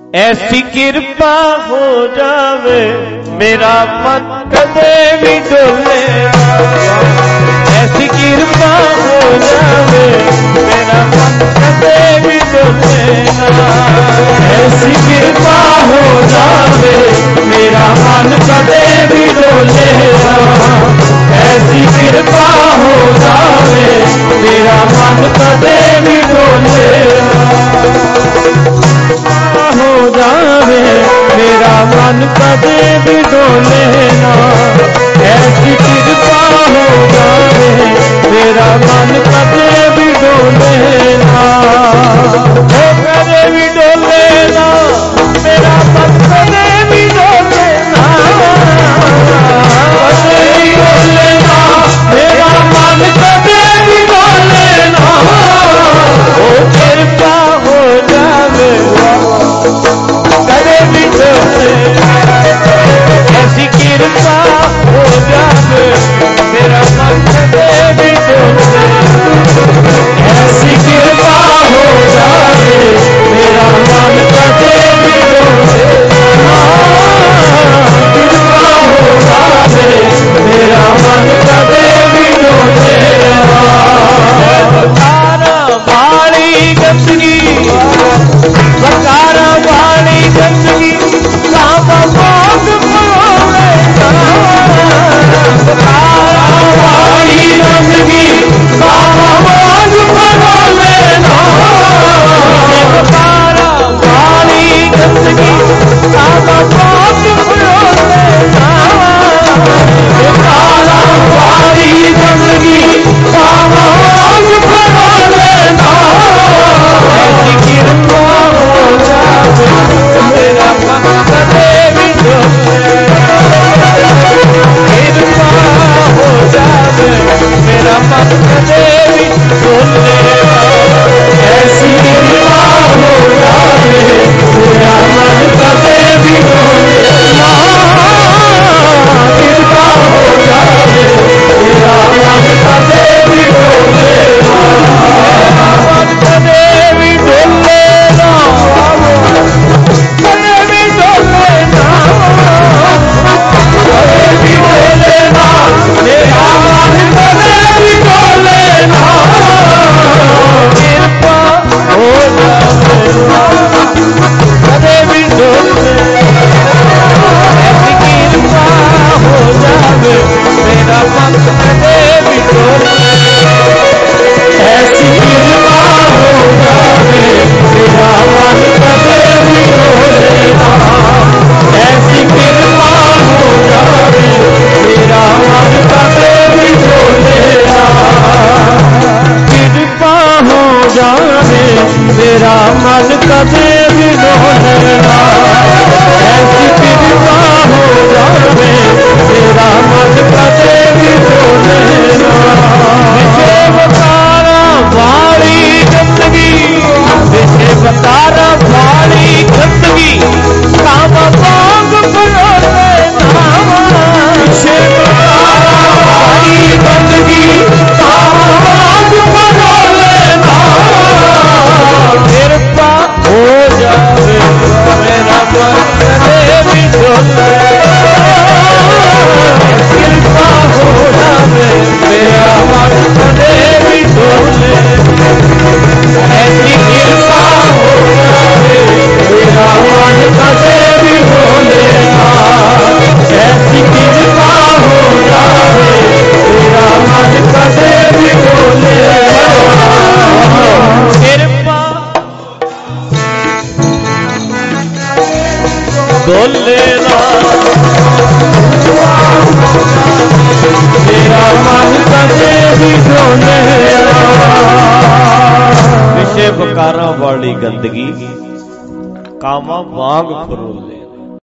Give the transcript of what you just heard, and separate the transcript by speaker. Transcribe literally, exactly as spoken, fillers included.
Speaker 1: ऐसी कृपा हो जावे मेरा मन कदे भी डोले, ऐसी कृपा हो जावे मेरा मन कदे भी डोले, ऐसी कृपा हो जावे मेरा मन कदे भी डोले, ऐसी कृपा हो जावे मेरा मन कदे भी डोले, हो जावे मेरा मन कदे भी डोले ना, ऐसी कृपा हो जावे मेरा मन कदे भी डोले ना, वो कदे भी डोले ना मेरा मन कदे भी डोले ना, कदे भी डोले ना मेरा मन कदे भी डोले ना, वो कृपा हो जावे कदे भी डोले, ऐसी कृपा हो जावे मेरा मन कदे भी डोले, ऐसी कृपा हो जावे मेरा मन कदे भी डोले, कृपा हो जावे मेरा मन कदे भी डोले, सकारा वाली गंदगी, सकारा वाली गंदगी काम बाग परोले, सकारा वाली गंदगी काम बाग परोले, सकारा वाली गंदगी काम बाग परोले, सकारा वाली गंदगी काम बाग परोले, ऐसी कृपा हो जावे मेरा मन कदे भी डोले, कृपा हो जावे मेरा मन कदे भी डोले, ऐसी कृपा हो जावे मेरा मन कदे भी डोले, कृपा हो जावे मेरा मन कदे भी डोले, मन कदे भी डोले ना, कदे भी डोले ना, कदे भी डोले ना मेरा मन कदे भी डोले ना, कृपा हो जावे कदे भी डोले, ऐसी कृपा हो जावे मेरा मन कदे भी डोले, ऐसी कृपा हो जावे मेरा मन कदे भी डोले, ऐसी कृपा हो जावे मेरा मन कदे भी डोले, कृपा हो जावे मेरा मन कदे भी डोले, ऐसी कृपा हो जावे मेरा मन कदे भी डोले, विषय बतारा वाली गंदगी, विषय बतारा वाली गंदगी काम बाग परोले ना, विषय बतारा वाली गंदगी काम बाग परोले ना, कृपा हो जावे मेरा मन कदे भी डोले, कृपा हो जावे मेरा मन कदे भी डोले, ऐसी कृपा हो जावे मेरा मन कदे भी डोले, ऐसी कृपा हो जावे मेरा मन कदे भी डोले, कृपा डोले ना मेरा मन कदे भी डोले, विषय बकारा वाली गंदगी कामा वांग फरोले,